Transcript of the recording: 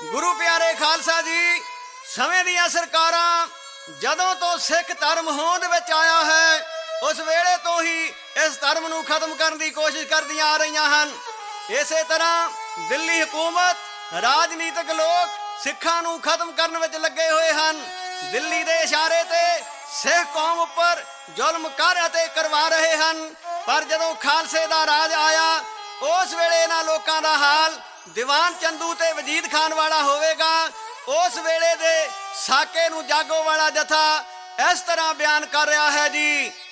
ਗੁਰੂ ਪਿਆਰੇ ਖਾਲਸਾ ਜੀ, ਸਮੇਂ ਦੀਆਂ ਸਰਕਾਰਾਂ ਜਦੋਂ ਤੋਂ ਸਿੱਖ ਧਰਮ ਹੋਂਦ ਵਿੱਚ ਆਇਆ ਹੈ, ਉਸ ਵੇਲੇ ਤੋਂ ਹੀ ਇਸ ਧਰਮ ਨੂੰ ਖਤਮ ਕਰਨ ਦੀ ਕੋਸ਼ਿਸ਼ ਕਰਦੀਆਂ ਆ ਰਹੀਆਂ ਹਨ। ਇਸੇ ਤਰ੍ਹਾਂ ਦਿੱਲੀ ਹਕੂਮਤ, ਰਾਜਨੀਤਿਕ ਲੋਕ ਸਿੱਖਾਂ ਨੂੰ ਖਤਮ ਕਰਨ ਵਿੱਚ ਲੱਗੇ ਹੋਏ ਹਨ। ਦਿੱਲੀ ਦੇ ਇਸ਼ਾਰੇ ਤੇ ਸਿੱਖ ਕੌਮ ਉੱਪਰ ਜ਼ੁਲਮ ਕਰ ਅਤੇ ਕਰਵਾ ਰਹੇ ਹਨ। ਪਰ ਜਦੋਂ ਖਾਲਸੇ ਦਾ ਰਾਜ ਆਇਆ, ਉਸ ਵੇਲੇ ਇਹਨਾਂ ਲੋਕਾਂ ਦਾ ਹਾਲ ਦੀਵਾਨ ਚੰਦੂ ਤੇ ਵਜੀਦ ਖਾਨ ਵਾਲਾ ਹੋਵੇਗਾ। ਉਸ ਵੇਲੇ ਦੇ ਸਾਕੇ ਨੂੰ ਜਾਗੋ ਵਾਲਾ ਜਥਾ ਇਸ ਤਰ੍ਹਾਂ ਬਿਆਨ ਕਰ ਰਿਹਾ ਹੈ ਜੀ।